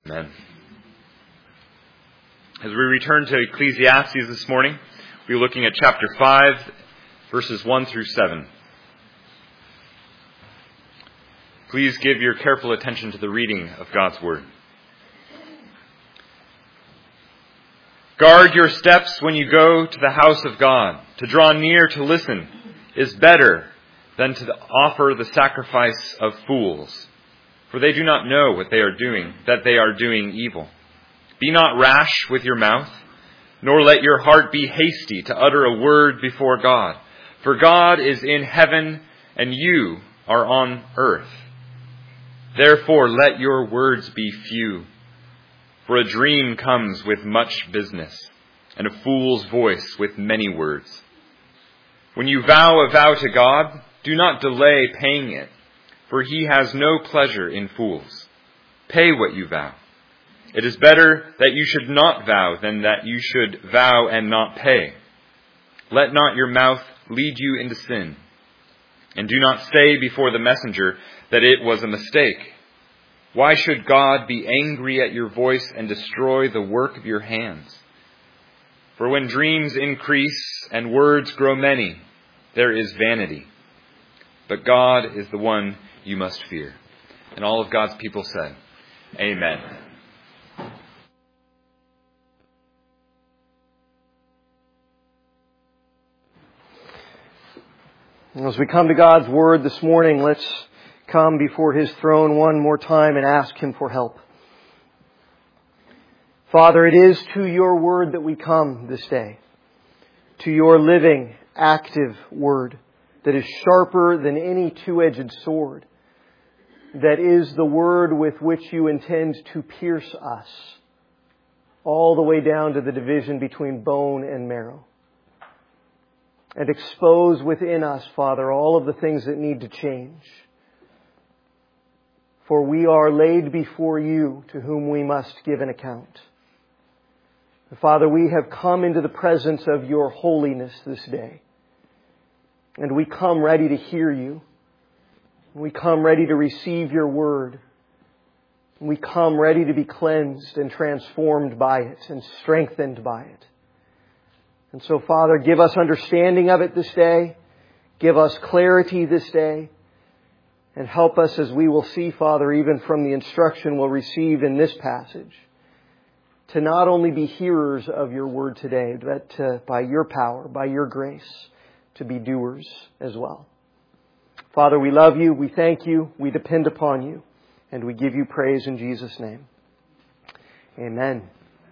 Amen. As we return to Ecclesiastes this morning, we're looking at chapter 5, verses 1 through 7. Please give your careful attention to the reading of God's Word. Guard your steps when you go to the house of God. To draw near to listen is better than to offer the sacrifice of fools. For they do not know what they are doing, that they are doing evil. Be not rash with your mouth, nor let your heart be hasty to utter a word before God. For God is in heaven, and you are on earth. Therefore let your words be few. For a dream comes with much business, and a fool's voice with many words. When you vow a vow to God, do not delay paying it, for he has no pleasure in fools. Pay what you vow. It is better that you should not vow than that you should vow and not pay. Let not your mouth lead you into sin. And do not say before the messenger that it was a mistake. Why should God be angry at your voice and destroy the work of your hands? For when dreams increase and words grow many, there is vanity. But God is the one you must fear. And all of God's people said, Amen. As we come to God's Word this morning, let's come before His throne one more time and ask Him for help. Father, it is to your Word that we come this day. To your living, active Word that is sharper than any two-edged sword. That is the Word with which you intend to pierce us all the way down to the division between bone and marrow. And expose within us, Father, all of the things that need to change. For we are laid before you, to whom we must give an account. Father, we have come into the presence of your holiness this day. And we come ready to hear you. We come ready to receive your word. We come ready to be cleansed and transformed by it and strengthened by it. And so, Father, give us understanding of it this day. Give us clarity this day. And help us as we will see, Father, even from the instruction we'll receive in this passage, to not only be hearers of your word today, but by your power, by your grace, to be doers as well. Father, we love you. We thank you. We depend upon you. And we give you praise in Jesus' name. Amen.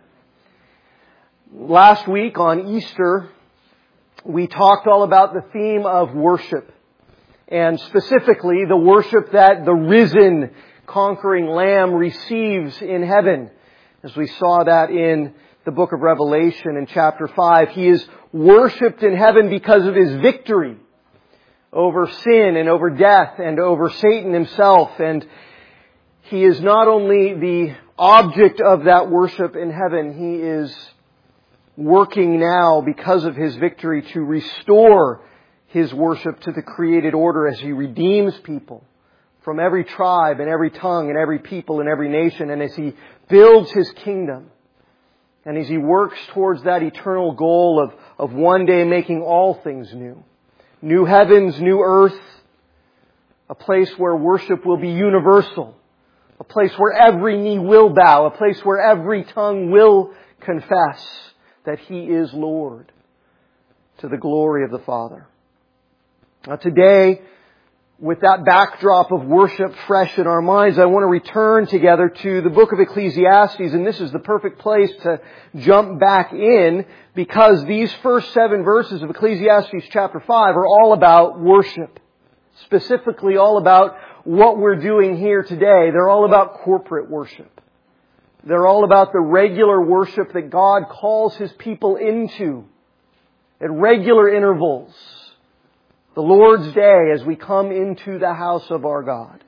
Last week on Easter, we talked all about the theme of worship. And specifically, the worship that the risen, conquering Lamb receives in heaven. As we saw that in the book of Revelation in chapter 5. He is worshipped in heaven because of His victory over sin and over death and over Satan himself. And He is not only the object of that worship in heaven, He is working now because of His victory to restore His worship to the created order as He redeems people from every tribe and every tongue and every people and every nation, and as He builds His kingdom and as He works towards that eternal goal of one day making all things new. New heavens, new earth, a place where worship will be universal, a place where every knee will bow, a place where every tongue will confess that He is Lord, to the glory of the Father. Now today, with that backdrop of worship fresh in our minds, I want to return together to the book of Ecclesiastes, and this is the perfect place to jump back in, because these first 7 verses of Ecclesiastes chapter 5 are all about worship. Specifically all about what we're doing here today. They're all about corporate worship. They're all about the regular worship that God calls His people into at regular intervals. The Lord's Day as we come into the house of our God.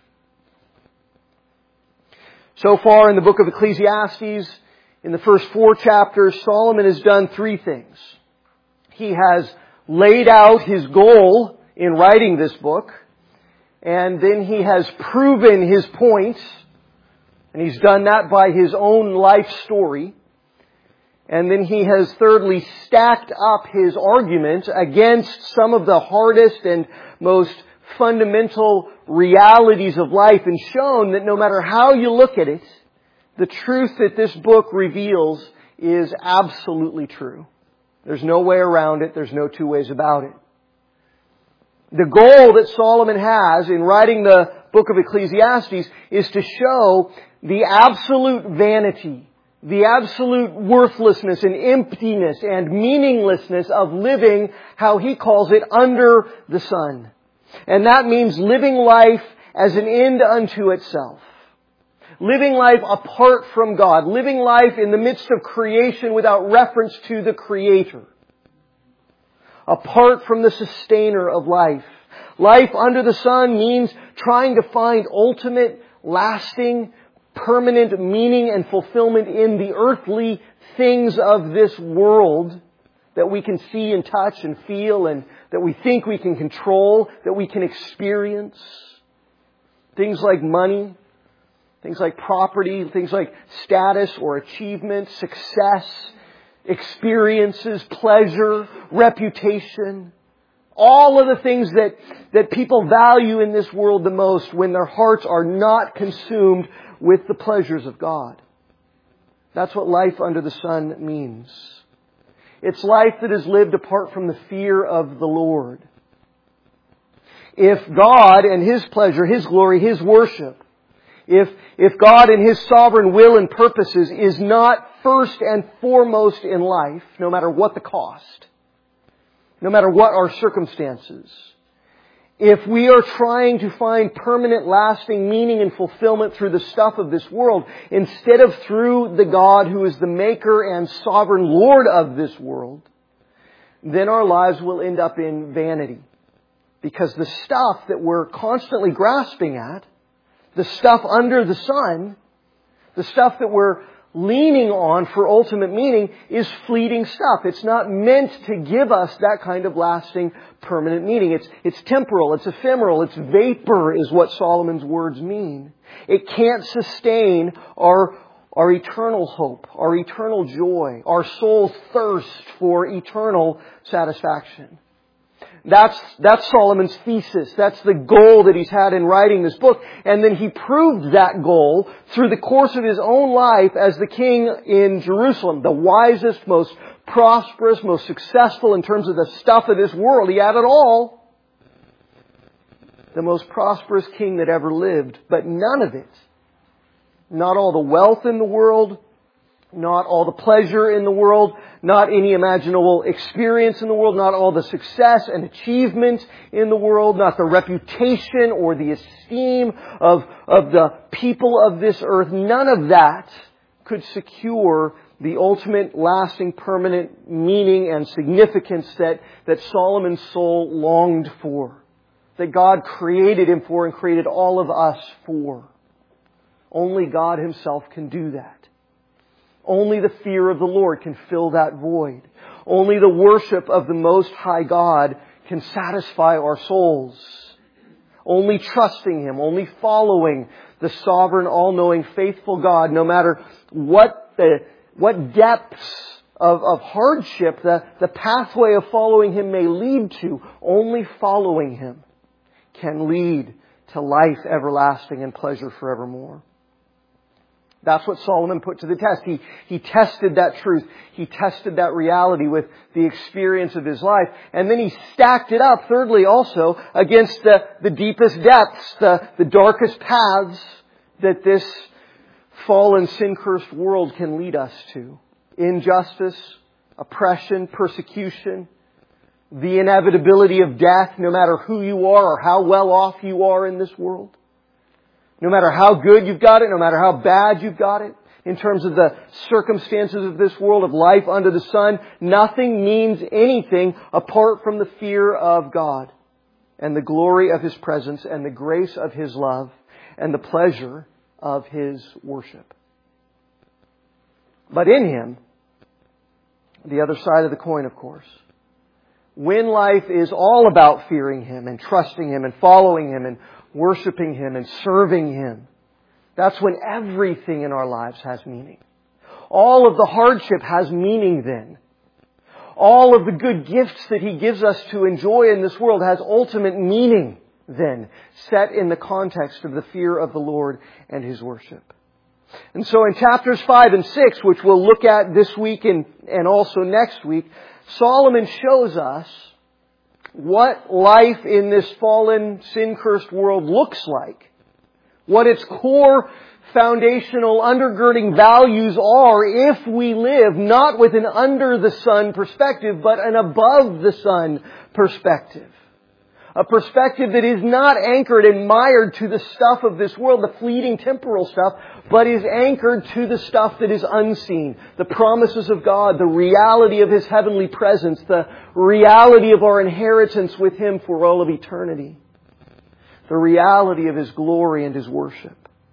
So far in the book of Ecclesiastes, in the first 4 chapters, Solomon has done 3 things. He has laid out his goal in writing this book, and then he has proven his point And He's done that by His own life story. And then He has thirdly stacked up His argument against some of the hardest and most fundamental realities of life and shown that no matter how you look at it, the truth that this book reveals is absolutely true. There's no way around it. There's no two ways about it. The goal that Solomon has in writing the book of Ecclesiastes is to show the absolute vanity, the absolute worthlessness and emptiness and meaninglessness of living, how he calls it, under the sun. And that means living life as an end unto itself. Living life apart from God. Living life in the midst of creation without reference to the Creator. Apart from the sustainer of life. Life under the sun means trying to find ultimate, lasting, permanent meaning and fulfillment in the earthly things of this world that we can see and touch and feel and that we think we can control, that we can experience. Things like money, things like property, things like status or achievement, success, experiences, pleasure, reputation. All of the things that people value in this world the most when their hearts are not consumed with the pleasures of God. That's what life under the sun means. It's life that is lived apart from the fear of the Lord. If God and His pleasure, His glory, His worship, if God and His sovereign will and purposes is not first and foremost in life, no matter what the cost, no matter what our circumstances, if we are trying to find permanent, lasting meaning and fulfillment through the stuff of this world, instead of through the God who is the maker and sovereign Lord of this world, then our lives will end up in vanity. Because the stuff that we're constantly grasping at, the stuff under the sun, the stuff that we're leaning on for ultimate meaning is fleeting stuff. It's not meant to give us that kind of lasting, permanent meaning. It's temporal, it's ephemeral, it's vapor is what Solomon's words mean. It can't sustain our eternal hope, our eternal joy, our soul's thirst for eternal satisfaction. That's Solomon's thesis. That's the goal that he's had in writing this book. And then he proved that goal through the course of his own life as the king in Jerusalem. The wisest, most prosperous, most successful in terms of the stuff of this world. He had it all. The most prosperous king that ever lived. But none of it, not all the wealth in the world, not all the pleasure in the world, not any imaginable experience in the world, not all the success and achievement in the world, not the reputation or the esteem of the people of this earth. None of that could secure the ultimate, lasting, permanent meaning and significance that Solomon's soul longed for, that God created him for and created all of us for. Only God Himself can do that. Only the fear of the Lord can fill that void. Only the worship of the Most High God can satisfy our souls. Only trusting Him, only following the sovereign, all-knowing, faithful God, no matter what depths of hardship the pathway of following Him may lead to, only following Him can lead to life everlasting and pleasure forevermore. That's what Solomon put to the test. He tested that truth. He tested that reality with the experience of his life. And then he stacked it up, thirdly, also, against the deepest depths, the darkest paths that this fallen, sin-cursed world can lead us to. Injustice, oppression, persecution, the inevitability of death, no matter who you are or how well off you are in this world. No matter how good you've got it, no matter how bad you've got it, in terms of the circumstances of this world, of life under the sun, nothing means anything apart from the fear of God and the glory of His presence and the grace of His love and the pleasure of His worship. But in Him, the other side of the coin, of course, when life is all about fearing Him and trusting Him and following Him and worshiping Him and serving Him, That's when everything in our lives has meaning. All of the hardship has meaning then. All of the good gifts that He gives us to enjoy in this world has ultimate meaning then, set in the context of the fear of the Lord and His worship. And so in chapters 5 and 6, which we'll look at this week and also next week, Solomon shows us what life in this fallen, sin-cursed world looks like. What its core foundational undergirding values are if we live not with an under-the-sun perspective, but an above-the-sun perspective. A perspective that is not anchored and mired to the stuff of this world, the fleeting temporal stuff, but is anchored to the stuff that is unseen. The promises of God, the reality of His heavenly presence, the reality of our inheritance with Him for all of eternity. The reality of His glory and His worship.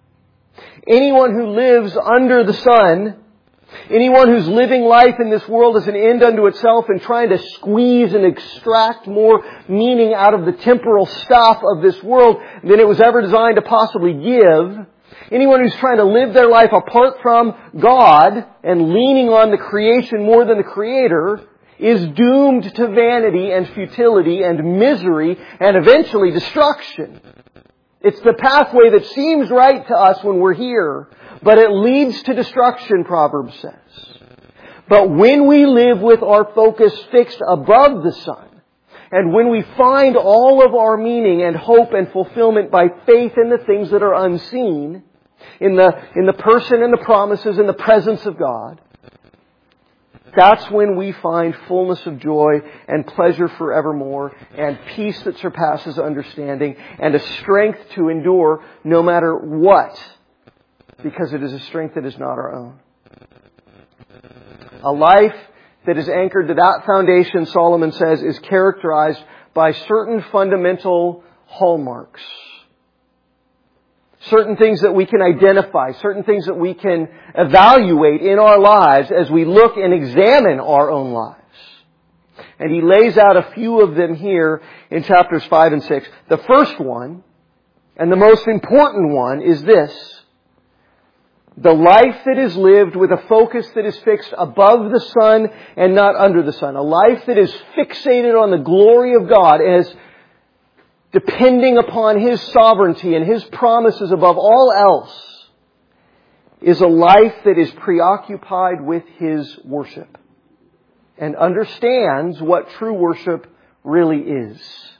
Anyone who lives under the sun, anyone who's living life in this world as an end unto itself and trying to squeeze and extract more meaning out of the temporal stuff of this world than it was ever designed to possibly give, anyone who's trying to live their life apart from God and leaning on the creation more than the Creator is doomed to vanity and futility and misery and eventually destruction. It's the pathway that seems right to us when we're here, but it leads to destruction, Proverbs says. But when we live with our focus fixed above the sun, and when we find all of our meaning and hope and fulfillment by faith in the things that are unseen, in the person and the promises and the presence of God, that's when we find fullness of joy and pleasure forevermore and peace that surpasses understanding and a strength to endure no matter what, because it is a strength that is not our own. A life that is anchored to that foundation, Solomon says, is characterized by certain fundamental hallmarks. Certain things that we can identify, certain things that we can evaluate in our lives as we look and examine our own lives. And he lays out a few of them here in chapters 5 and 6. The first one, and the most important one, is this. The life that is lived with a focus that is fixed above the sun and not under the sun. A life that is fixated on the glory of God as depending upon His sovereignty and His promises above all else, is a life that is preoccupied with His worship and understands what true worship really is.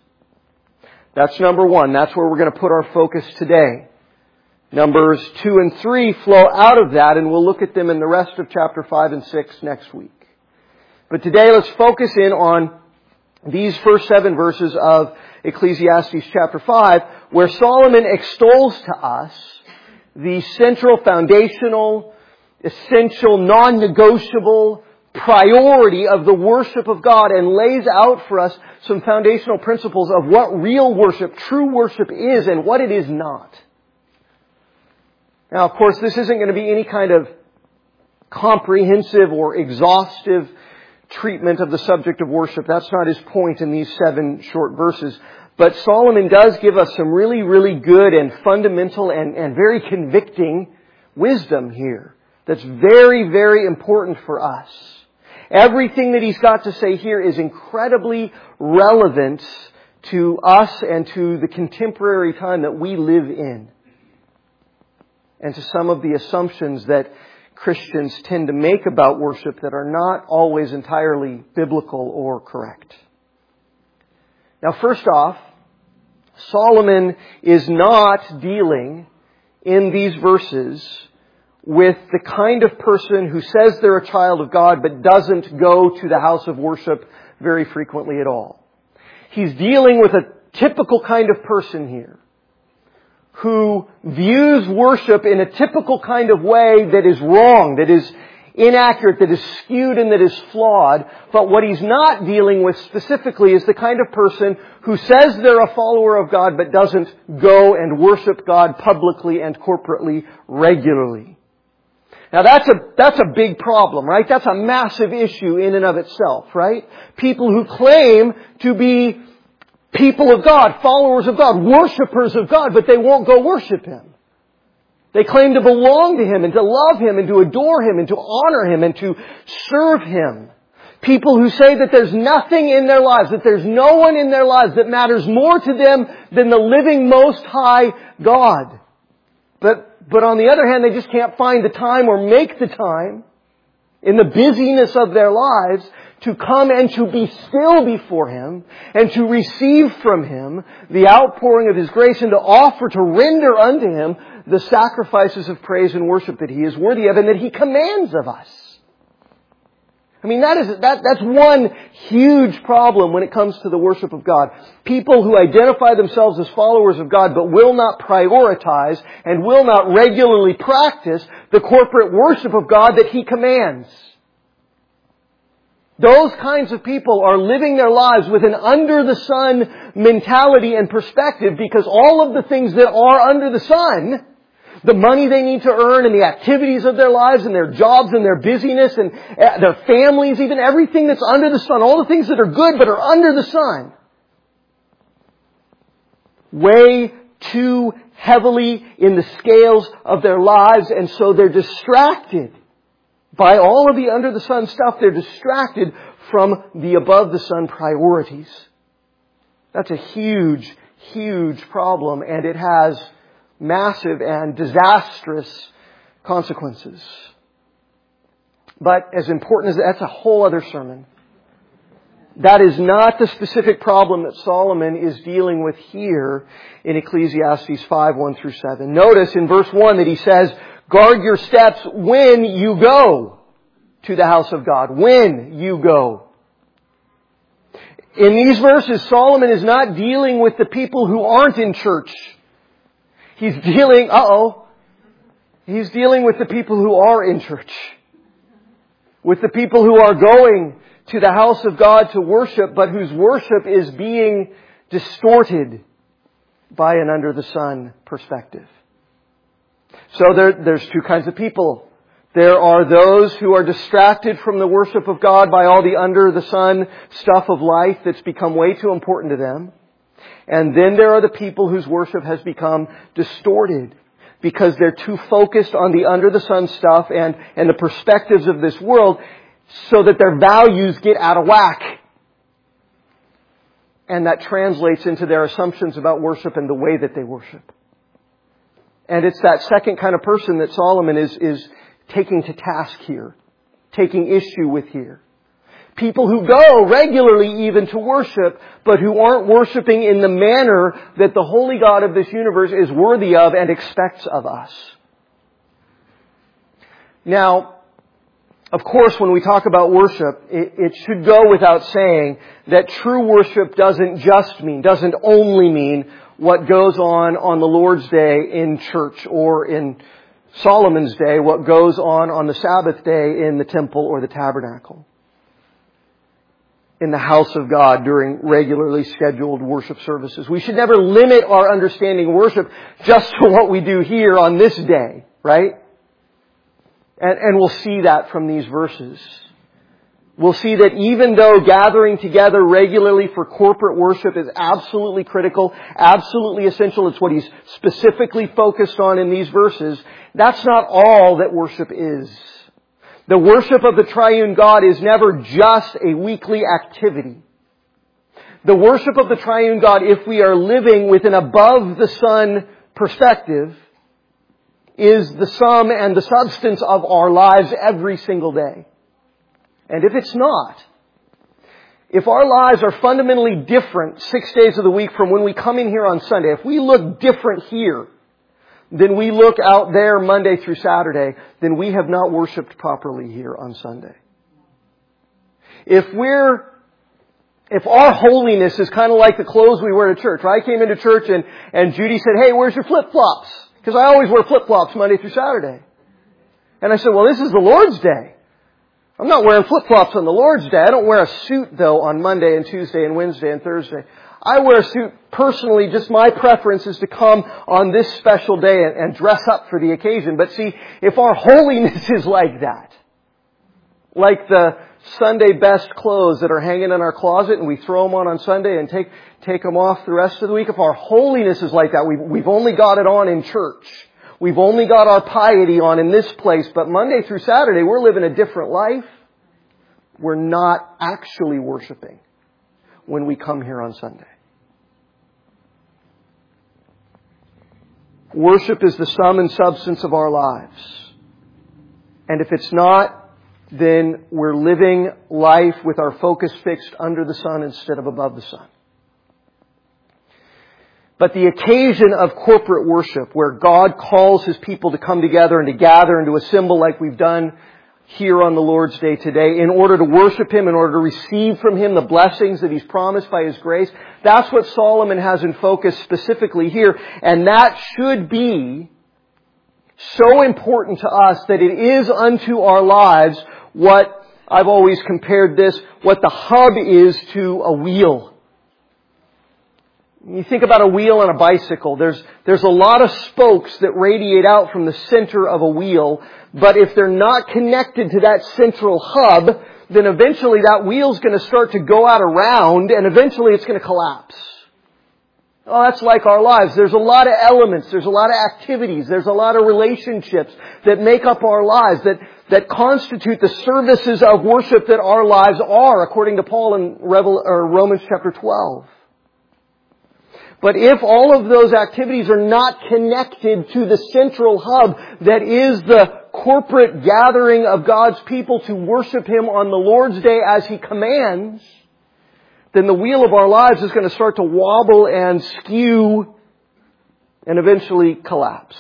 That's number one. That's where we're going to put our focus today. Numbers 2 and 3 flow out of that, and we'll look at them in the rest of chapter 5 and 6 next week. But today let's focus in on these first 7 verses of Ecclesiastes chapter 5, where Solomon extols to us the central, foundational, essential, non-negotiable priority of the worship of God and lays out for us some foundational principles of what real worship, true worship is and what it is not. Now, of course, this isn't going to be any kind of comprehensive or exhaustive treatment of the subject of worship. That's not his point in these 7 short verses. But Solomon does give us some really, really good and fundamental and very convicting wisdom here that's very, very important for us. Everything that he's got to say here is incredibly relevant to us and to the contemporary time that we live in, and to some of the assumptions that Christians tend to make about worship that are not always entirely biblical or correct. Now, first off, Solomon is not dealing in these verses with the kind of person who says they're a child of God but doesn't go to the house of worship very frequently at all. He's dealing with a typical kind of person here who views worship in a typical kind of way that is wrong, that is inaccurate, that is skewed and that is flawed. But what he's not dealing with specifically is the kind of person who says they're a follower of God but doesn't go and worship God publicly and corporately regularly. Now that's a big problem, right? That's a massive issue in and of itself, right? People who claim to be people of God, followers of God, worshipers of God, but they won't go worship Him. They claim to belong to Him and to love Him and to adore Him and to honor Him and to serve Him. People who say that there's nothing in their lives, that there's no one in their lives that matters more to them than the living Most High God. But on the other hand, they just can't find the time or make the time in the busyness of their lives to come and to be still before Him and to receive from Him the outpouring of His grace and to offer, to render unto Him the sacrifices of praise and worship that He is worthy of and that He commands of us. I mean, that's one huge problem when it comes to the worship of God. People who identify themselves as followers of God but will not prioritize and will not regularly practice the corporate worship of God that He commands. Those kinds of people are living their lives with an under-the-sun mentality and perspective because all of the things that are under the sun, the money they need to earn and the activities of their lives and their jobs and their busyness and their families, even everything that's under the sun, all the things that are good but are under the sun, weigh too heavily in the scales of their lives, and so they're distracted by all of the under the sun stuff. They're distracted from the above the sun priorities. That's a huge, huge problem, and it has massive and disastrous consequences. But as important as that's a whole other sermon. That is not the specific problem that Solomon is dealing with here in Ecclesiastes 5, 1 through 7. Notice in verse 1 that he says, guard your steps when you go to the house of God. When you go. In these verses, Solomon is not dealing with the people who aren't in church. He's dealing with the people who are in church. With the people who are going to the house of God to worship, but whose worship is being distorted by an under-the-sun perspective. So there's two kinds of people. There are those who are distracted from the worship of God by all the under-the-sun stuff of life that's become way too important to them. And then there are the people whose worship has become distorted because they're too focused on the under-the-sun stuff and the perspectives of this world so that their values get out of whack. And that translates into their assumptions about worship and the way that they worship. And it's that second kind of person that Solomon is taking to task here, taking issue with here. People who go regularly even to worship, but who aren't worshiping in the manner that the holy God of this universe is worthy of and expects of us. Now, of course, when we talk about worship, it should go without saying that true worship doesn't only mean what goes on the Lord's Day in church, or in Solomon's day, what goes on the Sabbath day in the temple or the tabernacle, in the house of God during regularly scheduled worship services. We should never limit our understanding of worship just to what we do here on this day, right? And we'll see that from these verses. We'll see that even though gathering together regularly for corporate worship is absolutely critical, absolutely essential, it's what he's specifically focused on in these verses, that's not all that worship is. The worship of the triune God is never just a weekly activity. The worship of the triune God, if we are living with an above-the-sun perspective, is the sum and the substance of our lives every single day. And if it's not, if our lives are fundamentally different 6 days of the week from when we come in here on Sunday, if we look different here than we look out there Monday through Saturday, then we have not worshiped properly here on Sunday. If our holiness is kind of like the clothes we wear to church. I came into church and Judy said, "Hey, where's your flip-flops?" Because I always wear flip-flops Monday through Saturday. And I said, "Well, this is the Lord's Day. I'm not wearing flip-flops on the Lord's Day. I don't wear a suit, though, on Monday and Tuesday and Wednesday and Thursday. I wear a suit personally. Just my preference is to come on this special day and dress up for the occasion." But see, if our holiness is like that, like the Sunday best clothes that are hanging in our closet and we throw them on Sunday and take them off the rest of the week, if our holiness is like that, we've only got it on in church. We've only got our piety on in this place, but Monday through Saturday we're living a different life. We're not actually worshiping when we come here on Sunday. Worship is the sum and substance of our lives. And if it's not, then we're living life with our focus fixed under the sun instead of above the sun. But the occasion of corporate worship, where God calls His people to come together and to gather and to assemble like we've done here on the Lord's Day today, in order to worship Him, in order to receive from Him the blessings that He's promised by His grace, that's what Solomon has in focus specifically here. And that should be so important to us that it is unto our lives what I've always compared this, what the hub is to a wheel. You think about a wheel on a bicycle. There's a lot of spokes that radiate out from the center of a wheel, but if they're not connected to that central hub, then eventually that wheel's going to start to go out around, and eventually it's going to collapse. Oh, that's like our lives. There's a lot of elements, there's a lot of activities, there's a lot of relationships that make up our lives, that constitute the services of worship that our lives are, according to Paul in Romans chapter 12. But if all of those activities are not connected to the central hub that is the corporate gathering of God's people to worship Him on the Lord's Day as He commands, then the wheel of our lives is going to start to wobble and skew and eventually collapse.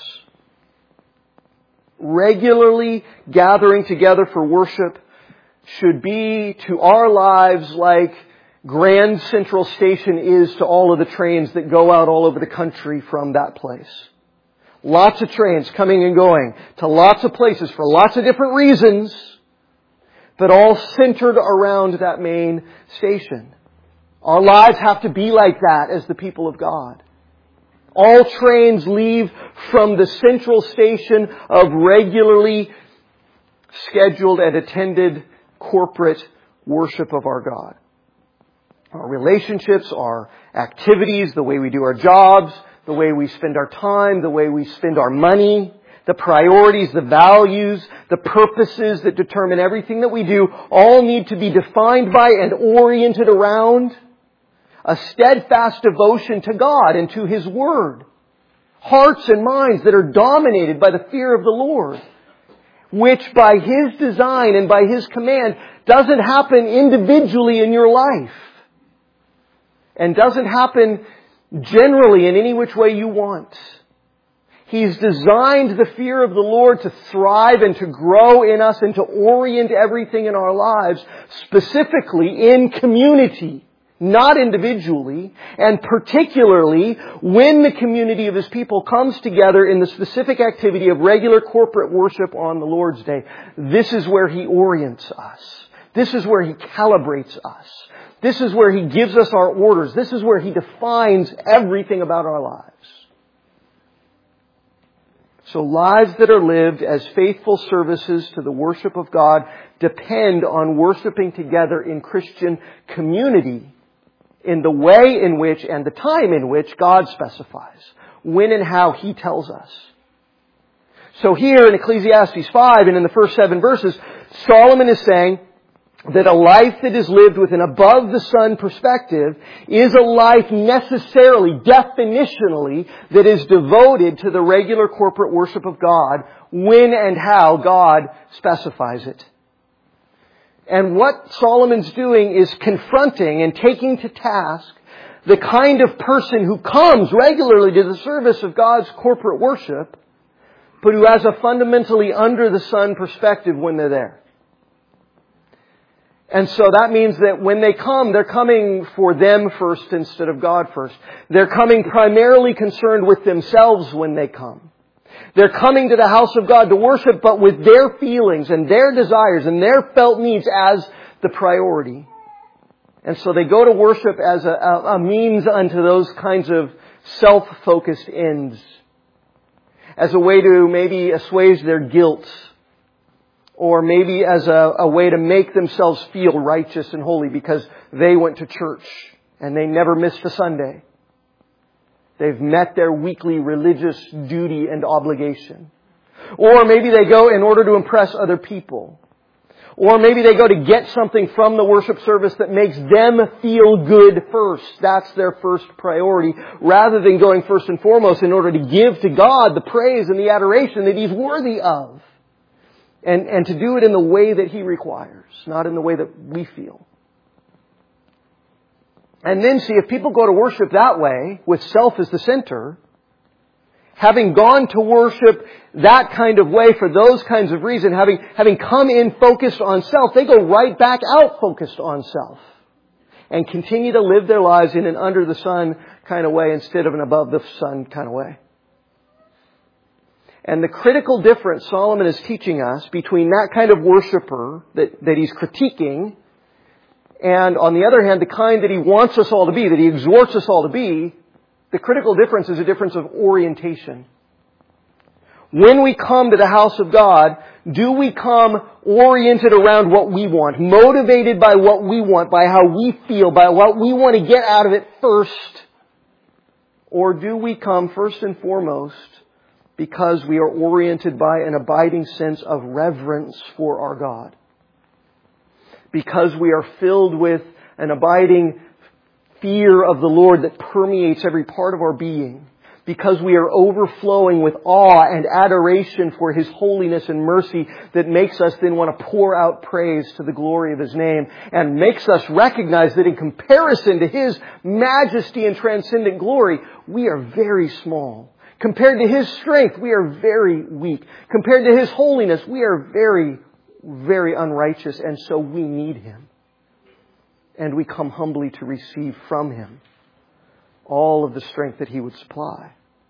Regularly gathering together for worship should be to our lives like Grand Central Station is to all of the trains that go out all over the country from that place. Lots of trains coming and going to lots of places for lots of different reasons, but all centered around that main station. Our lives have to be like that as the people of God. All trains leave from the central station of regularly scheduled and attended corporate worship of our God. Our relationships, our activities, the way we do our jobs, the way we spend our time, the way we spend our money, the priorities, the values, the purposes that determine everything that we do, all need to be defined by and oriented around a steadfast devotion to God and to His Word. Hearts and minds that are dominated by the fear of the Lord, which by His design and by His command doesn't happen individually in your life. And doesn't happen generally in any which way you want. He's designed the fear of the Lord to thrive and to grow in us and to orient everything in our lives, specifically in community, not individually, and particularly when the community of His people comes together in the specific activity of regular corporate worship on the Lord's Day. This is where He orients us. This is where He calibrates us. This is where He gives us our orders. This is where He defines everything about our lives. So lives that are lived as faithful services to the worship of God depend on worshiping together in Christian community in the way in which and the time in which God specifies, when and how He tells us. So here in Ecclesiastes 5 and in the first 7 verses, Solomon is saying that a life that is lived with an above-the-sun perspective is a life necessarily, definitionally, that is devoted to the regular corporate worship of God when and how God specifies it. And what Solomon's doing is confronting and taking to task the kind of person who comes regularly to the service of God's corporate worship, but who has a fundamentally under-the-sun perspective when they're there. And so that means that when they come, they're coming for them first instead of God first. They're coming primarily concerned with themselves when they come. They're coming to the house of God to worship, but with their feelings and their desires and their felt needs as the priority. And so they go to worship as a means unto those kinds of self-focused ends. As a way to maybe assuage their guilt. Or maybe as a way to make themselves feel righteous and holy because they went to church and they never missed a Sunday. They've met their weekly religious duty and obligation. Or maybe they go in order to impress other people. Or maybe they go to get something from the worship service that makes them feel good first. That's their first priority, rather than going first and foremost in order to give to God the praise and the adoration that He's worthy of. And to do it in the way that He requires, not in the way that we feel. And then see, if people go to worship that way, with self as the center, having gone to worship that kind of way for those kinds of reasons, having come in focused on self, they go right back out focused on self. And continue to live their lives in an under the sun kind of way instead of an above the sun kind of way. And the critical difference Solomon is teaching us between that kind of worshiper that he's critiquing, and on the other hand, the kind that he wants us all to be, that he exhorts us all to be, the critical difference is a difference of orientation. When we come to the house of God, do we come oriented around what we want, motivated by what we want, by how we feel, by what we want to get out of it first? Or do we come first and foremost because we are oriented by an abiding sense of reverence for our God? Because we are filled with an abiding fear of the Lord that permeates every part of our being. Because we are overflowing with awe and adoration for His holiness and mercy that makes us then want to pour out praise to the glory of His name, and makes us recognize that in comparison to His majesty and transcendent glory, we are very small. Compared to His strength, we are very weak. Compared to His holiness, we are very, very unrighteous, and so we need Him. And we come humbly to receive from Him all of the strength that He would supply.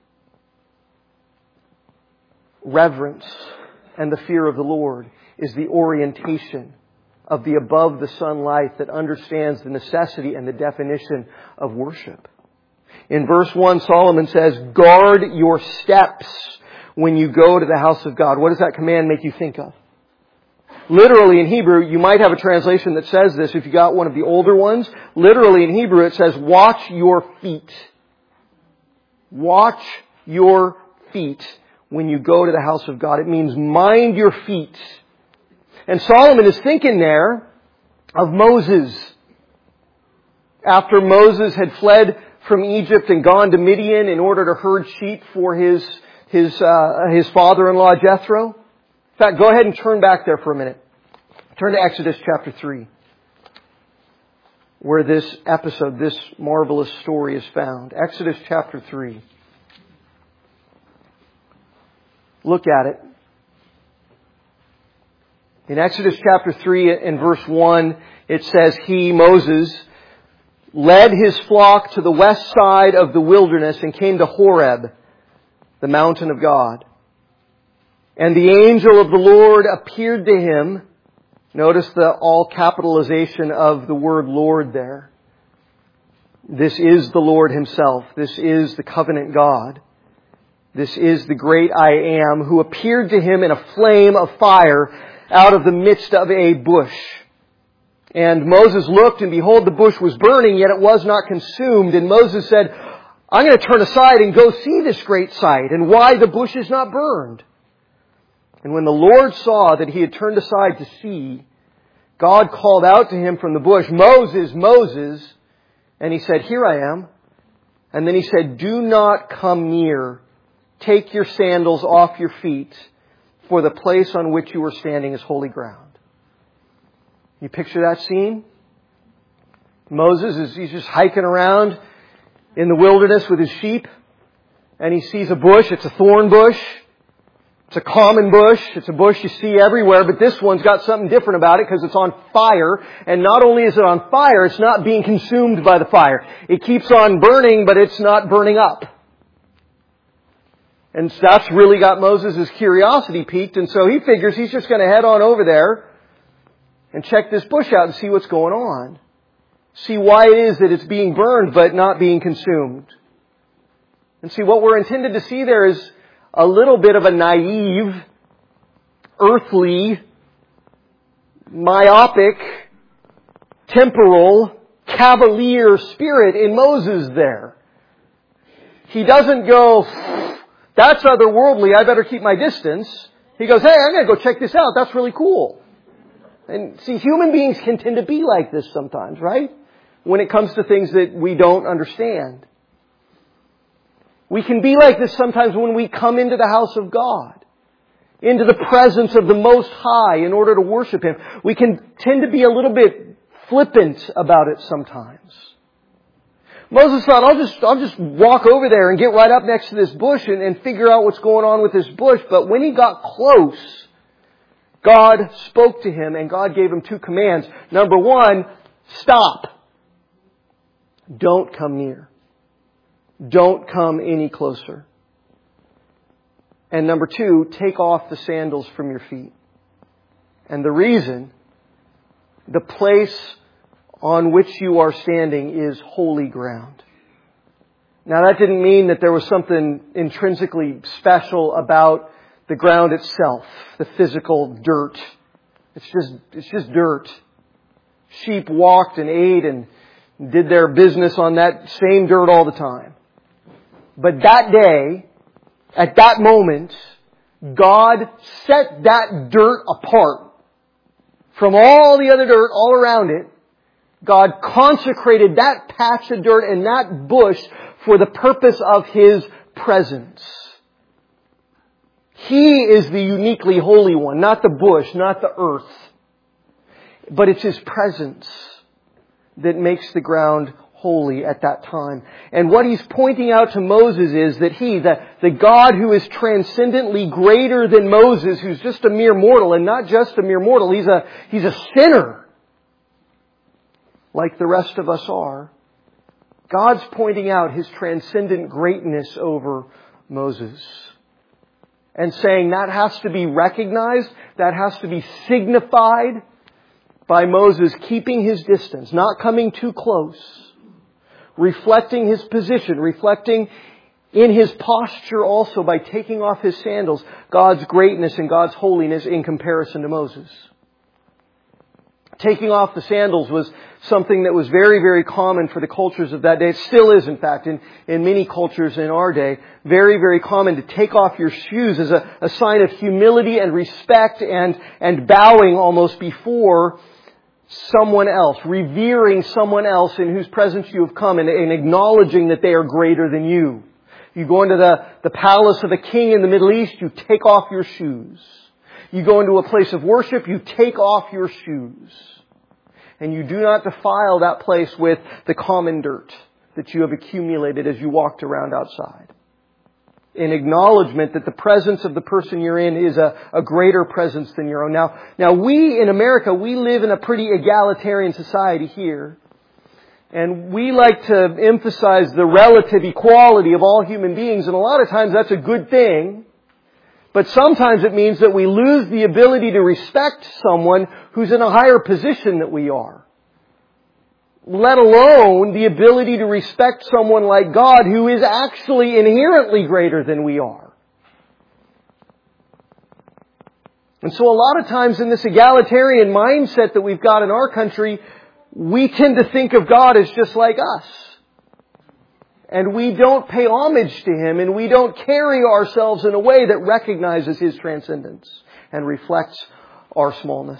Reverence and the fear of the Lord is the orientation of the above the sun life that understands the necessity and the definition of worship. In verse 1, Solomon says, guard your steps when you go to the house of God. What does that command make you think of? Literally in Hebrew, you might have a translation that says this if you got one of the older ones. Literally in Hebrew it says, watch your feet. Watch your feet when you go to the house of God. It means mind your feet. And Solomon is thinking there of Moses. After Moses had fled from Egypt and gone to Midian in order to herd sheep for his father-in-law Jethro. In fact, go ahead and turn back there for a minute. Turn to Exodus chapter 3, where this episode, this marvelous story is found. Exodus chapter 3. Look at it. In Exodus chapter 3 and verse 1, it says, He, Moses, led his flock to the west side of the wilderness and came to Horeb, the mountain of God. And the angel of the Lord appeared to him. Notice the all capitalization of the word Lord there. This is the Lord Himself. This is the covenant God. This is the great I Am who appeared to him in a flame of fire out of the midst of a bush. And Moses looked, and behold, the bush was burning, yet it was not consumed. And Moses said, I'm going to turn aside and go see this great sight, and why the bush is not burned. And when the Lord saw that he had turned aside to see, God called out to him from the bush, Moses, Moses. And he said, Here I am. And then he said, Do not come near. Take your sandals off your feet, for the place on which you are standing is holy ground. You picture that scene? Moses, he's just hiking around in the wilderness with his sheep, and he sees a bush. It's a thorn bush. It's a common bush. It's a bush you see everywhere, but this one's got something different about it because it's on fire. And not only is it on fire, it's not being consumed by the fire. It keeps on burning, but it's not burning up. And that's really got Moses' curiosity piqued, and so he figures he's just going to head on over there and check this bush out and see what's going on. See why it is that it's being burned but not being consumed. And see, what we're intended to see there is a little bit of a naive, earthly, myopic, temporal, cavalier spirit in Moses there. He doesn't go, that's otherworldly, I better keep my distance. He goes, hey, I'm going to go check this out. That's really cool. And see, human beings can tend to be like this sometimes, right? When it comes to things that we don't understand. We can be like this sometimes when we come into the house of God, into the presence of the Most High in order to worship Him. We can tend to be a little bit flippant about it sometimes. Moses thought, I'll just walk over there and get right up next to this bush and figure out what's going on with this bush. But when he got close, God spoke to him and God gave him 2 commands. Number 1, stop. Don't come near. Don't come any closer. And number 2, take off the sandals from your feet. And the reason, the place on which you are standing is holy ground. Now that didn't mean that there was something intrinsically special about the ground itself, the physical dirt. It's just dirt. Sheep walked and ate and did their business on that same dirt all the time. But that day, at that moment, God set that dirt apart from all the other dirt all around it. God consecrated that patch of dirt and that bush for the purpose of His presence. He is the uniquely holy one, not the bush, not the earth. But it's His presence that makes the ground holy at that time. And what He's pointing out to Moses is that He, the God who is transcendently greater than Moses, who's just a mere mortal, and not just a mere mortal, He's a sinner, like the rest of us are. God's pointing out His transcendent greatness over Moses. And saying that has to be recognized, that has to be signified by Moses keeping his distance, not coming too close, reflecting his position, reflecting in his posture also by taking off his sandals, God's greatness and God's holiness in comparison to Moses. Taking off the sandals was something that was very, very common for the cultures of that day. It still is, in fact, in many cultures in our day. Very, very common to take off your shoes as a sign of humility and respect and bowing almost before someone else, revering someone else in whose presence you have come and acknowledging that they are greater than you. You go into the palace of a king in the Middle East, you take off your shoes. You go into a place of worship, you take off your shoes. And you do not defile that place with the common dirt that you have accumulated as you walked around outside. In acknowledgement that the presence of the person you're in is a greater presence than your own. Now we in America, we live in a pretty egalitarian society here. And we like to emphasize the relative equality of all human beings. And a lot of times that's a good thing. But sometimes it means that we lose the ability to respect someone who's in a higher position than we are. Let alone the ability to respect someone like God who is actually inherently greater than we are. And so a lot of times in this egalitarian mindset that we've got in our country, we tend to think of God as just like us. And we don't pay homage to Him, and we don't carry ourselves in a way that recognizes His transcendence and reflects our smallness.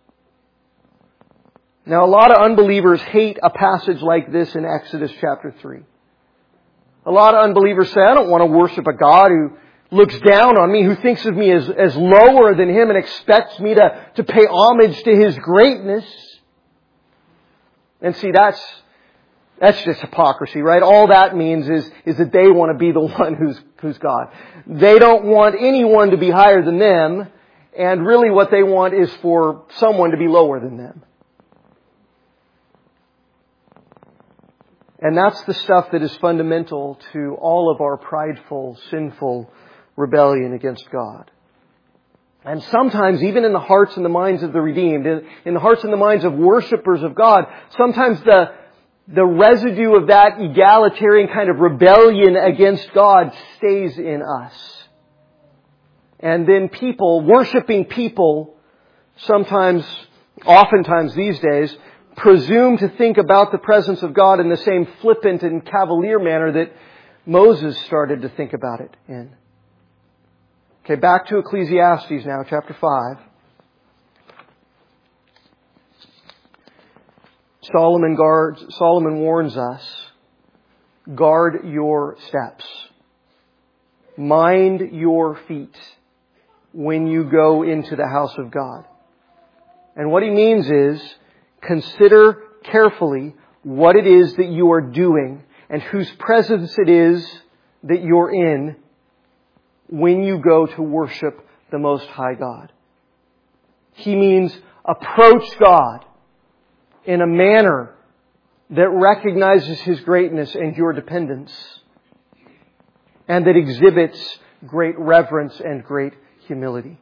Now, a lot of unbelievers hate a passage like this in Exodus chapter 3. A lot of unbelievers say, I don't want to worship a God who looks down on me, who thinks of me as lower than Him and expects me to pay homage to His greatness. And see, that's just hypocrisy, right? All that means is that they want to be the one who's God. They don't want anyone to be higher than them, and really what they want is for someone to be lower than them. And that's the stuff that is fundamental to all of our prideful, sinful rebellion against God. And sometimes, even in the hearts and the minds of the redeemed, in the hearts and the minds of worshipers of God, sometimes the residue of that egalitarian kind of rebellion against God stays in us. And then worshiping people, oftentimes these days, presume to think about the presence of God in the same flippant and cavalier manner Moses started to think about it in. Okay, back to Ecclesiastes now, chapter 5. Solomon warns us, guard your steps. Mind your feet when you go into the house of God. And what he means is, consider carefully what it is that you are doing and whose presence it is that you're in when you go to worship the Most High God. He means approach God in a manner that recognizes His greatness and your dependence, and that exhibits great reverence and great humility.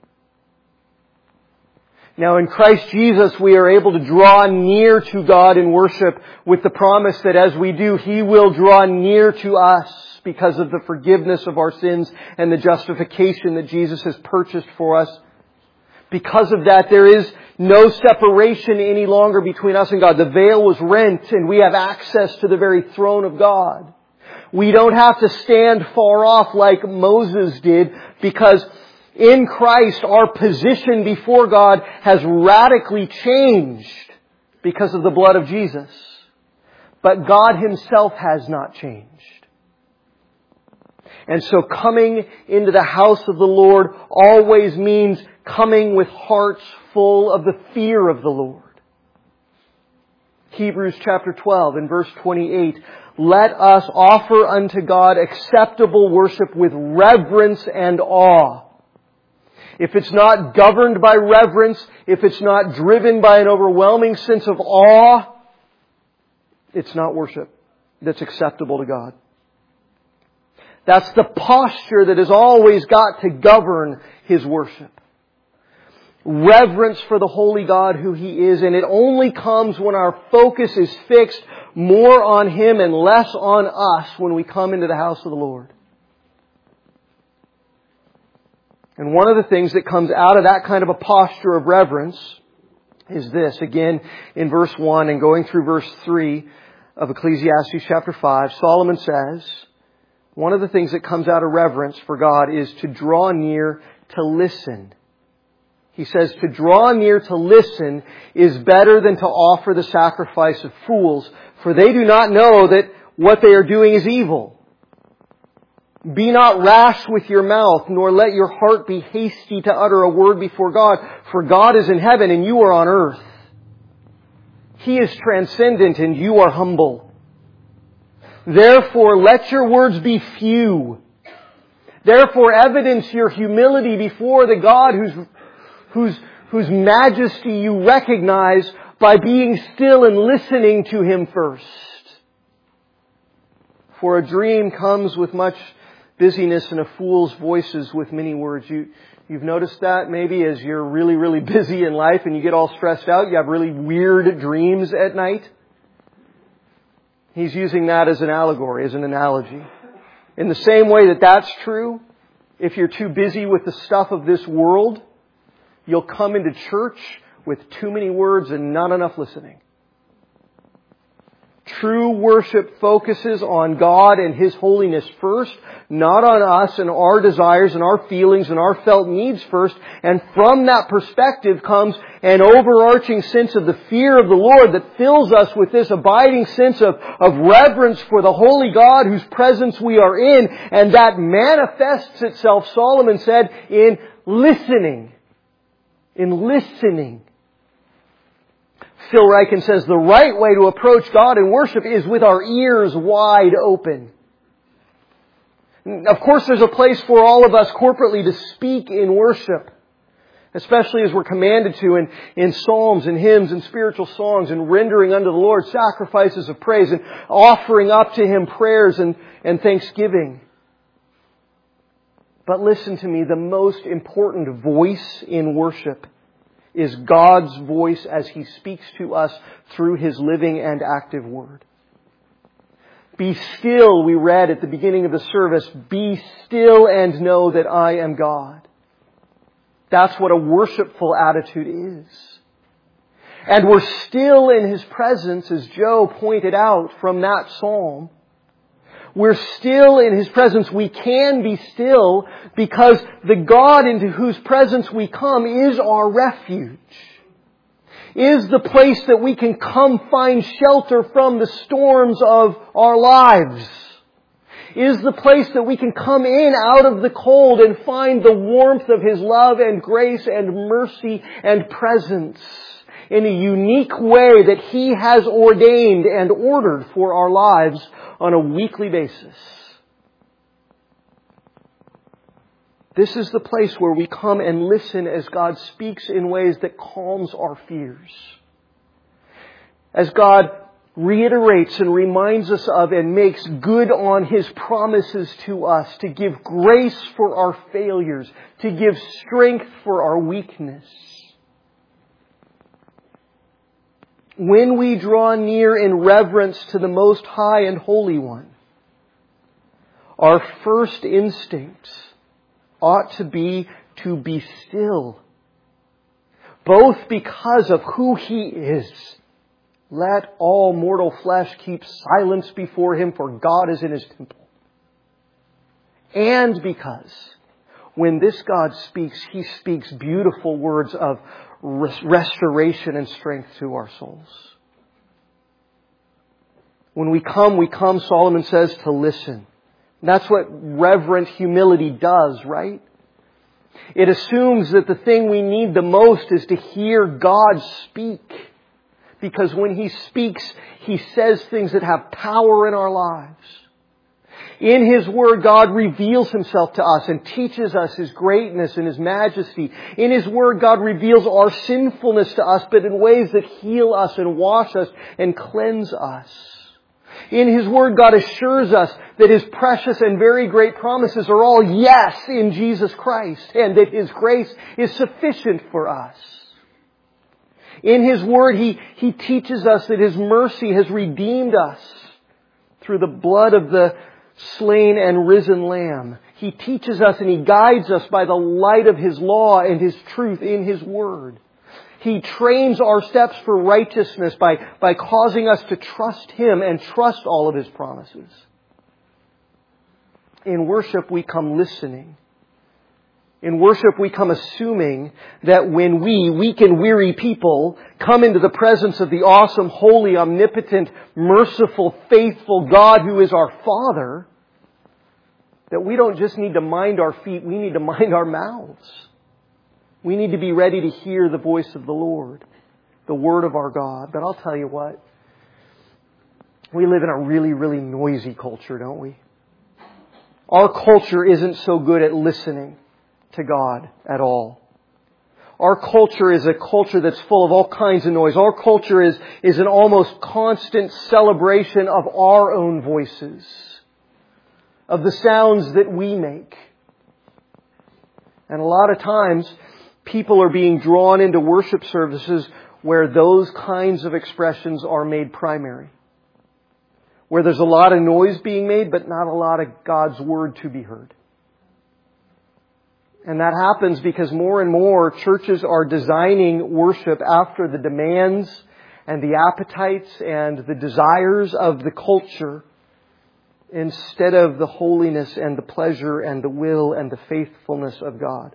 Now in Christ Jesus we are able to draw near to God in worship with the promise that as we do, He will draw near to us because of the forgiveness of our sins and the justification that Jesus has purchased for us. Because of that, there is no separation any longer between us and God. The veil was rent and we have access to the very throne of God. We don't have to stand far off like Moses did, because in Christ our position before God has radically changed because of the blood of Jesus. But God Himself has not changed. And so coming into the house of the Lord always means coming with hearts full of the fear of the Lord. Hebrews chapter 12 and verse 28. Let us offer unto God acceptable worship with reverence and awe. If it's not governed by reverence, if it's not driven by an overwhelming sense of awe, it's not worship that's acceptable to God. That's the posture that has always got to govern His worship. Reverence for the holy God who He is, and it only comes when our focus is fixed more on Him and less on us when we come into the house of the Lord. And one of the things that comes out of that kind of a posture of reverence is this. Again, in verse 1 and going through verse 3 of Ecclesiastes chapter 5, Solomon says, one of the things that comes out of reverence for God is to draw near to listen. He says to draw near to listen is better than to offer the sacrifice of fools, for they do not know that what they are doing is evil. Be not rash with your mouth, nor let your heart be hasty to utter a word before God, for God is in heaven and you are on earth. He is transcendent and you are humble. Therefore, let your words be few. Therefore, evidence your humility before the God whose majesty you recognize by being still and listening to Him first. For a dream comes with much busyness, and a fool's voices with many words. You've noticed that maybe as you're really, really busy in life and you get all stressed out, you have really weird dreams at night. He's using that as an allegory, as an analogy. In the same way that that's true, if you're too busy with the stuff of this world, you'll come into church with too many words and not enough listening. True worship focuses on God and His holiness first, not on us and our desires and our feelings and our felt needs first. And from that perspective comes an overarching sense of the fear of the Lord that fills us with this abiding sense of reverence for the holy God whose presence we are in. And that manifests itself, Solomon said, in listening. In listening. Phil Ryken says the right way to approach God in worship is with our ears wide open. Of course, there's a place for all of us corporately to speak in worship, especially as we're commanded to in psalms and hymns and spiritual songs, and rendering unto the Lord sacrifices of praise and offering up to Him prayers and thanksgiving. But listen to me, the most important voice in worship is God's voice as He speaks to us through His living and active Word. Be still, we read at the beginning of the service. Be still and know that I am God. That's what a worshipful attitude is. And we're still in His presence, as Joe pointed out from that psalm, We're still in His presence. We can be still because the God into whose presence we come is our refuge. Is the place that we can come find shelter from the storms of our lives. Is the place that we can come in out of the cold and find the warmth of His love and grace and mercy and presence in a unique way that He has ordained and ordered for our lives on a weekly basis. This is the place where we come and listen as God speaks in ways that calms our fears. As God reiterates and reminds us of and makes good on His promises to us to give grace for our failures, to give strength for our weakness. When we draw near in reverence to the Most High and Holy One, our first instinct ought to be still. Both because of who He is. Let all mortal flesh keep silence before Him, for God is in His temple. And because when this God speaks, He speaks beautiful words of restoration and strength to our souls. When we come, Solomon says, to listen. And that's what reverent humility does, right? It assumes that the thing we need the most is to hear God speak. Because when He speaks, He says things that have power in our lives. In His Word, God reveals Himself to us and teaches us His greatness and His majesty. In His Word, God reveals our sinfulness to us, but in ways that heal us and wash us and cleanse us. In His Word, God assures us that His precious and very great promises are all yes in Jesus Christ, and that His grace is sufficient for us. In His Word, He teaches us that His mercy has redeemed us through the blood of the slain and risen Lamb. He teaches us and He guides us by the light of His law and His truth in His Word. He trains our steps for righteousness by causing us to trust Him and trust all of His promises. In worship, we come listening. In worship, we come assuming that when we, weak and weary people, come into the presence of the awesome, holy, omnipotent, merciful, faithful God who is our Father, that we don't just need to mind our feet, we need to mind our mouths. We need to be ready to hear the voice of the Lord, the Word of our God. But I'll tell you what, we live in a really, really noisy culture, don't we? Our culture isn't so good at listening to God at all. Our culture is a culture that's full of all kinds of noise. Our culture is an almost constant celebration of our own voices, of the sounds that we make. And a lot of times, people are being drawn into worship services where those kinds of expressions are made primary. Where there's a lot of noise being made, but not a lot of God's Word to be heard. And that happens because more and more churches are designing worship after the demands and the appetites and the desires of the culture instead of the holiness and the pleasure and the will and the faithfulness of God.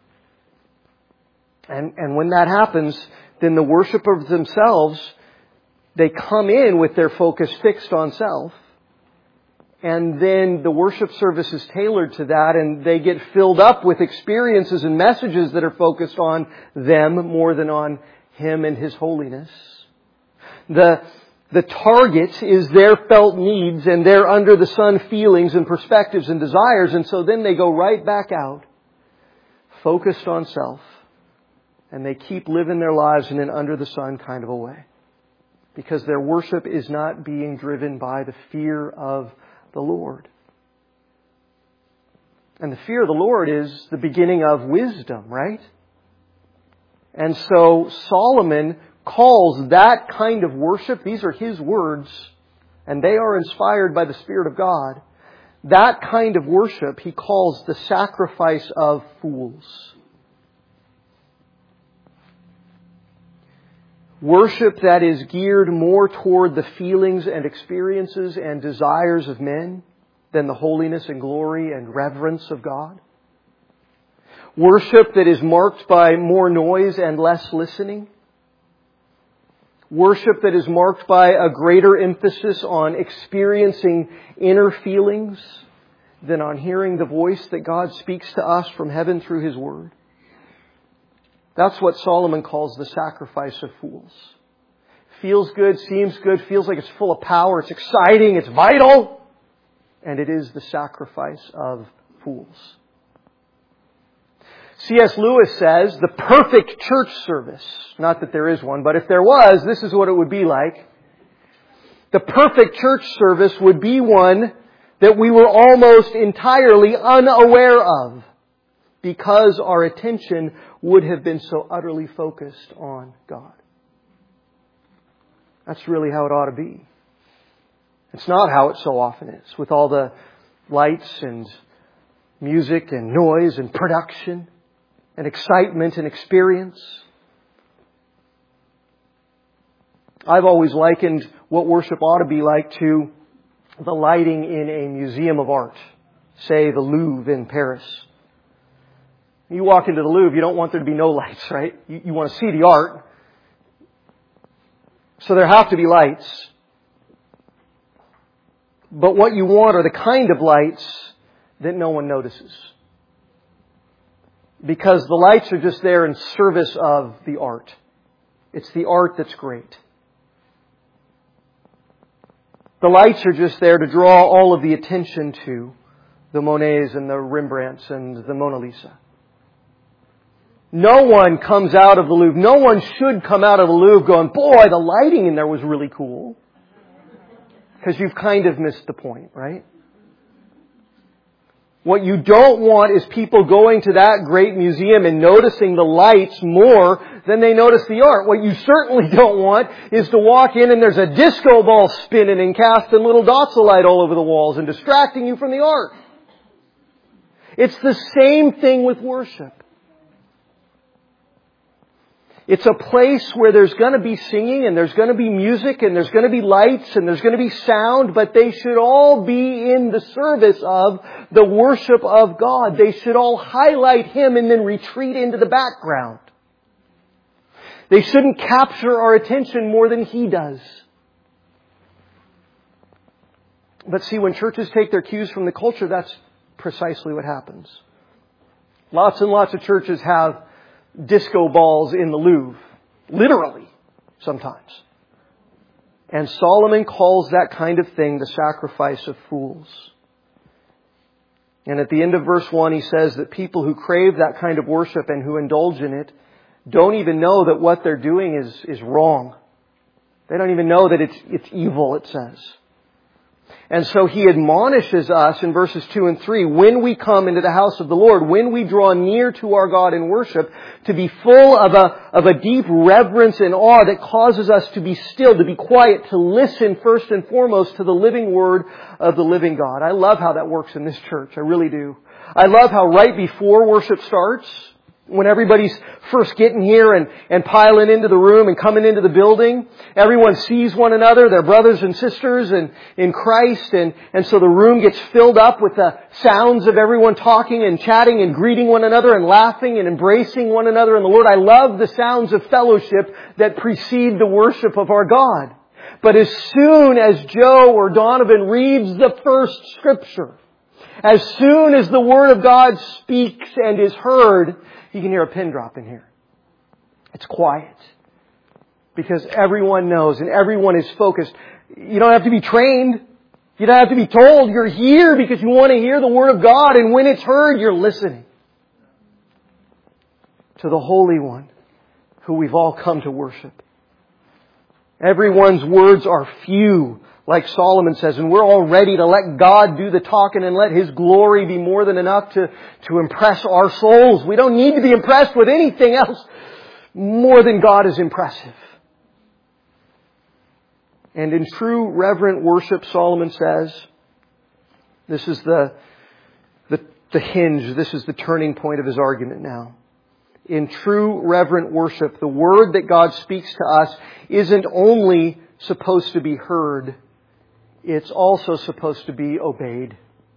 And when that happens, then the worshipers themselves, they come in with their focus fixed on self. And then the worship service is tailored to that, and they get filled up with experiences and messages that are focused on them more than on Him and His holiness. The target is their felt needs and their under the sun feelings and perspectives and desires, and so then they go right back out, focused on self. And they keep living their lives in an under the sun kind of a way. Because their worship is not being driven by the fear of the Lord. And the fear of the Lord is the beginning of wisdom, right? And so Solomon calls that kind of worship, these are his words, and they are inspired by the Spirit of God. That kind of worship he calls the sacrifice of fools. Worship that is geared more toward the feelings and experiences and desires of men than the holiness and glory and reverence of God? Worship that is marked by more noise and less listening? Worship that is marked by a greater emphasis on experiencing inner feelings than on hearing the voice that God speaks to us from heaven through His Word? That's what Solomon calls the sacrifice of fools. Feels good, seems good, feels like it's full of power, it's exciting, it's vital. And it is the sacrifice of fools. C.S. Lewis says the perfect church service, not that there is one, but if there was, this is what it would be like. The perfect church service would be one that we were almost entirely unaware of because our attention would have been so utterly focused on God. That's really how it ought to be. It's not how it so often is, with all the lights and music and noise and production and excitement and experience. I've always likened what worship ought to be like to the lighting in a museum of art. Say the Louvre in Paris. You walk into the Louvre, you don't want there to be no lights, right? You want to see the art. So there have to be lights. But what you want are the kind of lights that no one notices. Because the lights are just there in service of the art. It's the art that's great. The lights are just there to draw all of the attention to the Monets and the Rembrandts and the Mona Lisa. No one comes out of the Louvre. No one should come out of the Louvre going, boy, the lighting in there was really cool. Because you've kind of missed the point, right? What you don't want is people going to that great museum and noticing the lights more than they notice the art. What you certainly don't want is to walk in and there's a disco ball spinning and casting little dots of light all over the walls and distracting you from the art. It's the same thing with worship. It's a place where there's going to be singing and there's going to be music and there's going to be lights and there's going to be sound, but they should all be in the service of the worship of God. They should all highlight Him and then retreat into the background. They shouldn't capture our attention more than He does. But see, when churches take their cues from the culture, that's precisely what happens. Lots and lots of churches have disco balls in the Louvre. Literally, sometimes. And Solomon calls that kind of thing the sacrifice of fools. And at the end of verse 1, he says that people who crave that kind of worship and who indulge in it don't even know that what they're doing is wrong. They don't even know that it's evil, it says. And so he admonishes us in verses 2 and 3, when we come into the house of the Lord, when we draw near to our God in worship, to be full of a deep reverence and awe that causes us to be still, to be quiet, to listen first and foremost to the living word of the living God. I love how that works in this church. I really do. I love how right before worship starts, when everybody's first getting here and piling into the room and coming into the building, everyone sees one another, their brothers and sisters in Christ, and so the room gets filled up with the sounds of everyone talking and chatting and greeting one another and laughing and embracing one another in the Lord. I love the sounds of fellowship that precede the worship of our God. But as soon as Joe or Donovan reads the first scripture, as soon as the Word of God speaks and is heard, you can hear a pin drop in here. It's quiet. Because everyone knows and everyone is focused. You don't have to be trained. You don't have to be told. You're here because you want to hear the Word of God. And when it's heard, you're listening to the Holy One who we've all come to worship. Everyone's words are few, like Solomon says, and we're all ready to let God do the talking and let His glory be more than enough to impress our souls. We don't need to be impressed with anything else more than God is impressive. And in true reverent worship, Solomon says, this is the hinge, this is the turning point of his argument now. In true reverent worship, the word that God speaks to us isn't only supposed to be heard, it's also supposed to be obeyed.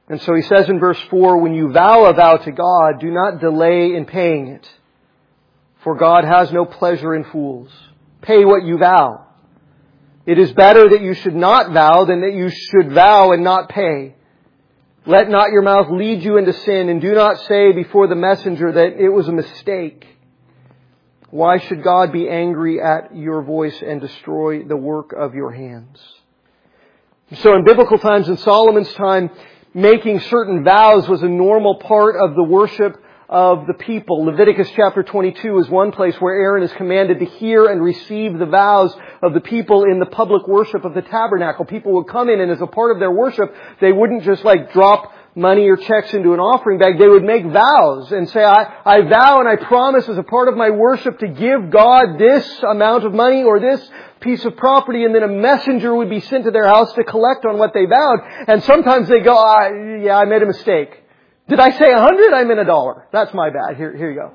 And so he says in verse 4, when you vow a vow to God, do not delay in paying it. For God has no pleasure in fools. Pay what you vow. It is better that you should not vow than that you should vow and not pay. Let not your mouth lead you into sin, and do not say before the messenger that it was a mistake. Why should God be angry at your voice and destroy the work of your hands? So in biblical times, in Solomon's time, making certain vows was a normal part of the worship of the people. Leviticus chapter 22 is one place where Aaron is commanded to hear and receive the vows of the people in the public worship of the tabernacle. People would come in, and as a part of their worship, they wouldn't just drop money or checks into an offering bag. They would make vows and say, I vow and I promise as a part of my worship to give God this amount of money or this piece of property, and then a messenger would be sent to their house to collect on what they vowed. And sometimes they go, I made a mistake. Did I say 100? I meant $1. That's my bad. Here you go.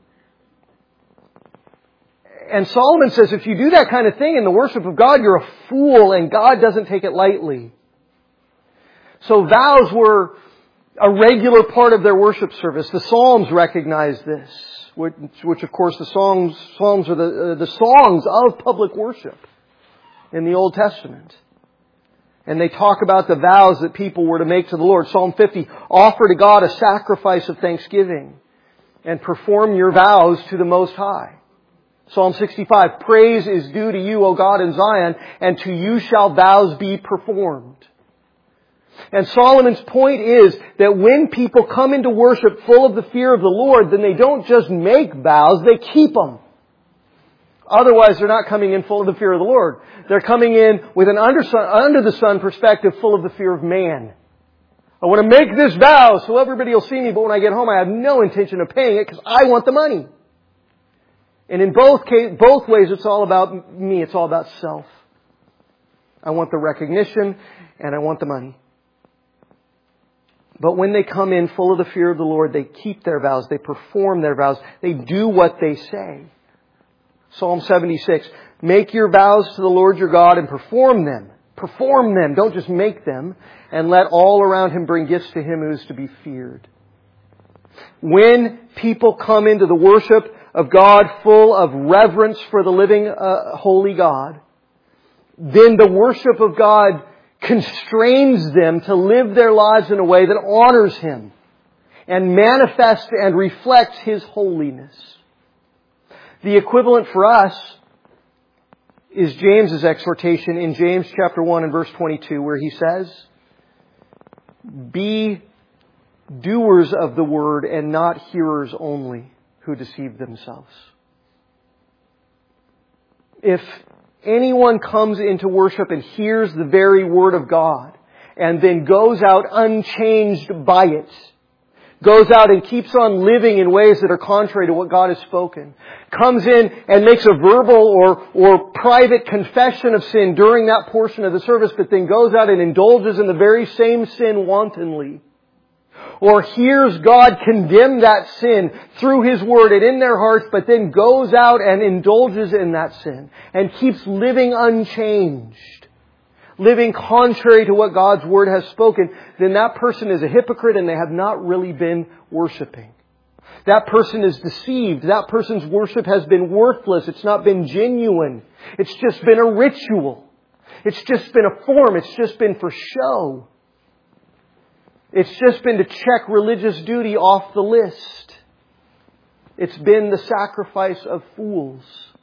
And Solomon says if you do that kind of thing in the worship of God, you're a fool, and God doesn't take it lightly. So vows were a regular part of their worship service. The Psalms recognize this, which of course the Psalms are the songs of public worship in the Old Testament. And they talk about the vows that people were to make to the Lord. Psalm 50, offer to God a sacrifice of thanksgiving and perform your vows to the Most High. Psalm 65, praise is due to you, O God, in Zion, and to you shall vows be performed. And Solomon's point is that when people come into worship full of the fear of the Lord, then they don't just make vows, they keep them. Otherwise, they're not coming in full of the fear of the Lord. They're coming in with an under the sun perspective full of the fear of man. I want to make this vow so everybody will see me, but when I get home, I have no intention of paying it because I want the money. And in both ways, it's all about me. It's all about self. I want the recognition and I want the money. But when they come in full of the fear of the Lord, they keep their vows. They perform their vows. They do what they say. Psalm 76, make your vows to the Lord your God and perform them. Perform them. Don't just make them. And let all around Him bring gifts to Him who is to be feared. When people come into the worship of God full of reverence for the living, holy God, then the worship of God constrains them to live their lives in a way that honors Him and manifests and reflects His holiness. The equivalent for us is James's exhortation in James chapter 1 and verse 22, where he says, be doers of the word and not hearers only, who deceive themselves. If anyone comes into worship and hears the very word of God and then goes out unchanged by it, goes out and keeps on living in ways that are contrary to what God has spoken, comes in and makes a verbal or private confession of sin during that portion of the service, but then goes out and indulges in the very same sin wantonly, or hears God condemn that sin through His Word and in their hearts, but then goes out and indulges in that sin and keeps living unchanged, living contrary to what God's Word has spoken, then that person is a hypocrite and they have not really been worshiping. That person is deceived. That person's worship has been worthless. It's not been genuine. It's just been a ritual. It's just been a form. It's just been for show. It's just been to check religious duty off the list. It's been the sacrifice of fools.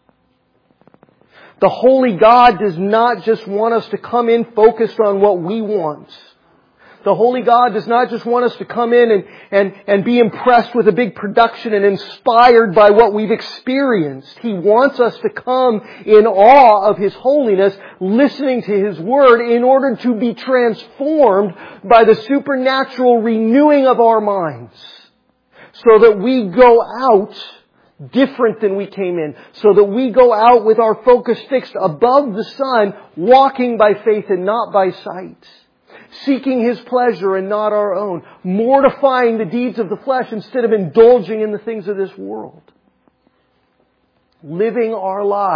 The holy God does not just want us to come in focused on what we want. The holy God does not just want us to come in and be impressed with a big production and inspired by what we've experienced. He wants us to come in awe of His holiness, listening to His Word in order to be transformed by the supernatural renewing of our minds, so that we go out different than we came in, so that we go out with our focus fixed above the sun, walking by faith and not by sight, seeking His pleasure and not our own, mortifying the deeds of the flesh instead of indulging in the things of this world, living our lives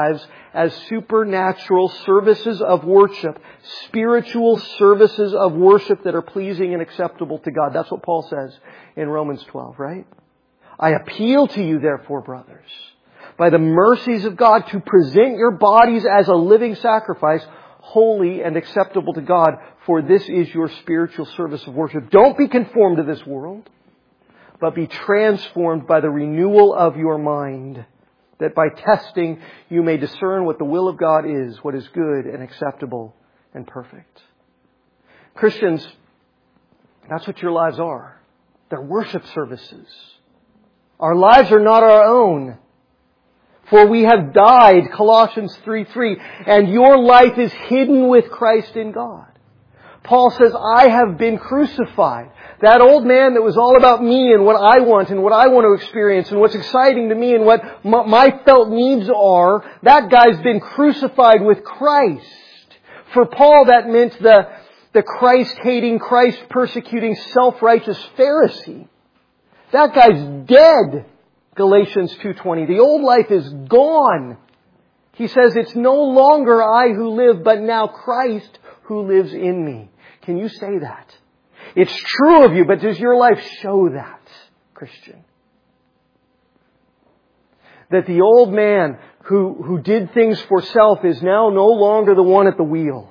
as supernatural services of worship, spiritual services of worship that are pleasing and acceptable to God. That's what Paul says in Romans 12, right? I appeal to you, therefore, brothers, by the mercies of God, to present your bodies as a living sacrifice, holy and acceptable to God, for this is your spiritual service of worship. Don't be conformed to this world, but be transformed by the renewal of your mind, that by testing you may discern what the will of God is, what is good and acceptable and perfect. Christians, that's what your lives are. They're worship services. Our lives are not our own. For we have died, Colossians 3:3, and your life is hidden with Christ in God. Paul says, I have been crucified. That old man that was all about me and what I want and what I want to experience and what's exciting to me and what my felt needs are, that guy's been crucified with Christ. For Paul, that meant the Christ-hating, Christ-persecuting, self-righteous Pharisee. That guy's dead, Galatians 2:20. The old life is gone. He says, it's no longer I who live, but now Christ who lives in me. Can you say that? It's true of you, but does your life show that, Christian? That the old man who did things for self is now no longer the one at the wheel,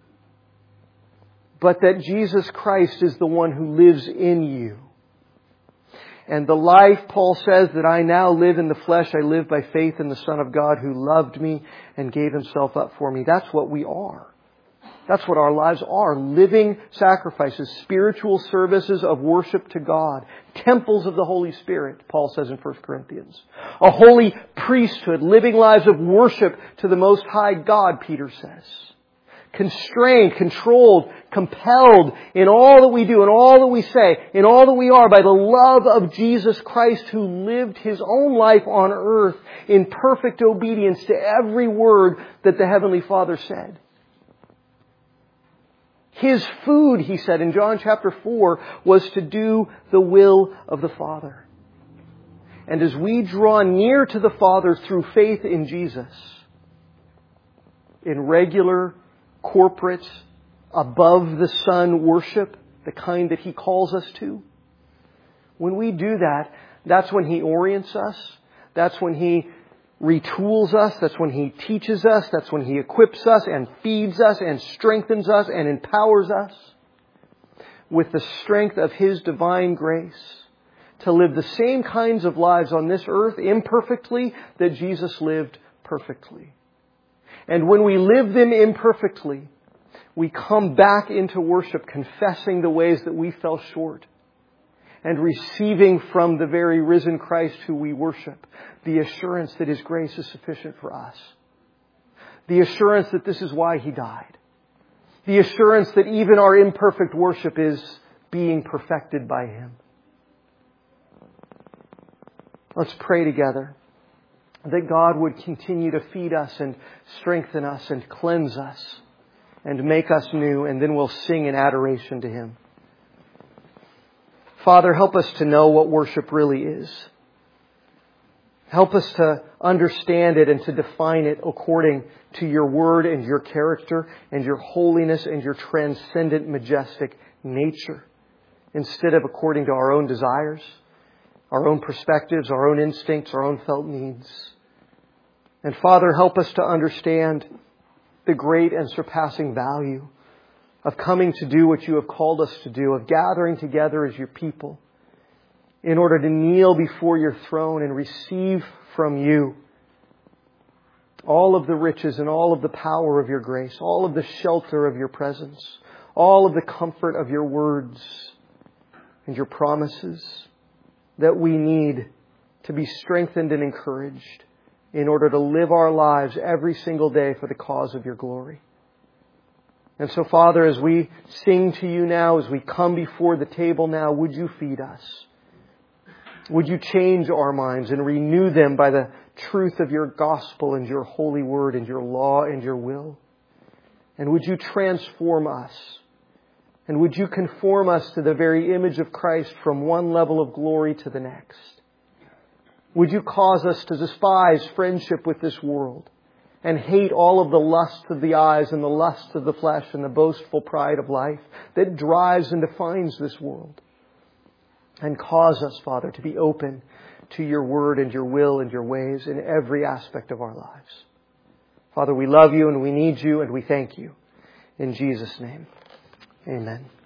but that Jesus Christ is the one who lives in you. And the life, Paul says, that I now live in the flesh, I live by faith in the Son of God who loved me and gave Himself up for me. That's what we are. That's what our lives are. Living sacrifices, spiritual services of worship to God. Temples of the Holy Spirit, Paul says in 1 Corinthians. A holy priesthood, living lives of worship to the Most High God, Peter says. Constrained, controlled, compelled in all that we do, in all that we say, in all that we are by the love of Jesus Christ who lived His own life on earth in perfect obedience to every word that the Heavenly Father said. His food, He said in John chapter 4, was to do the will of the Father. And as we draw near to the Father through faith in Jesus, in regular, corporate, above the sun worship, the kind that He calls us to, when we do that, that's when He orients us. That's when He retools us. That's when He teaches us. That's when He equips us and feeds us and strengthens us and empowers us with the strength of His divine grace to live the same kinds of lives on this earth imperfectly that Jesus lived perfectly. And when we live them imperfectly, we come back into worship confessing the ways that we fell short and receiving from the very risen Christ who we worship the assurance that His grace is sufficient for us. The assurance that this is why He died. The assurance that even our imperfect worship is being perfected by Him. Let's pray together that God would continue to feed us and strengthen us and cleanse us and make us new, and then we'll sing in adoration to Him. Father, help us to know what worship really is. Help us to understand it and to define it according to Your Word and Your character and Your holiness and Your transcendent, majestic nature, instead of according to our own desires, our own perspectives, our own instincts, our own felt needs. And Father, help us to understand the great and surpassing value of coming to do what You have called us to do, of gathering together as Your people in order to kneel before Your throne and receive from You all of the riches and all of the power of Your grace, all of the shelter of Your presence, all of the comfort of Your words and Your promises that we need to be strengthened and encouraged in order to live our lives every single day for the cause of Your glory. And so, Father, as we sing to You now, as we come before the table now, would You feed us? Would You change our minds and renew them by the truth of Your gospel and Your holy word and Your law and Your will? And would You transform us? And would You conform us to the very image of Christ from one level of glory to the next? Would You cause us to despise friendship with this world and hate all of the lusts of the eyes and the lusts of the flesh and the boastful pride of life that drives and defines this world. And cause us, Father, to be open to your word and your will and your ways in every aspect of our lives. Father, we love you and we need you and we thank you. In Jesus' name, amen.